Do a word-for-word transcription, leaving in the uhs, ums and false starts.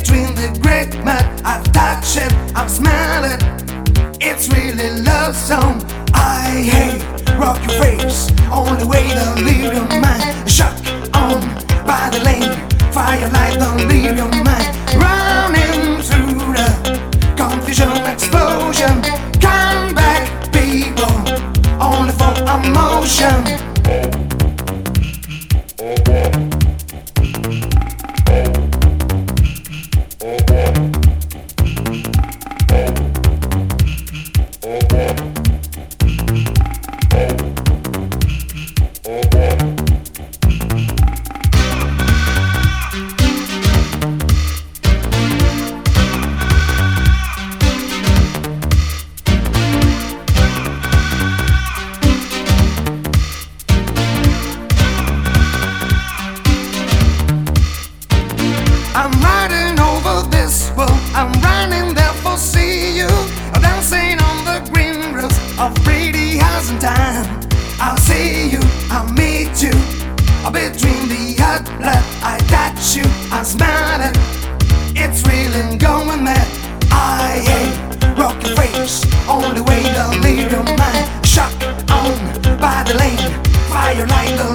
between the great mud. I touch it, I'm smelling. It's really love song. I hate rock your face, only way to leave your mind. Shock on by the lane, firelight don't leave your mind. Running through the confusion, explosion. Come back, people, only for emotion. I'm riding over this world, I'm running there for see you. I'm dancing on the green roofs of pretty house and time. I'll see you, I'll meet you. Between the hot blood, I touch you, I smell it. It's really going mad. I hate rock your face, only way to leave your mind. Shock on by the lane, firelight.